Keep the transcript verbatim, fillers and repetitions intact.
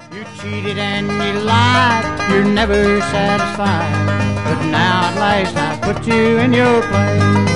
You cheated and you lied, you're never satisfied. But now at last I put you in your place.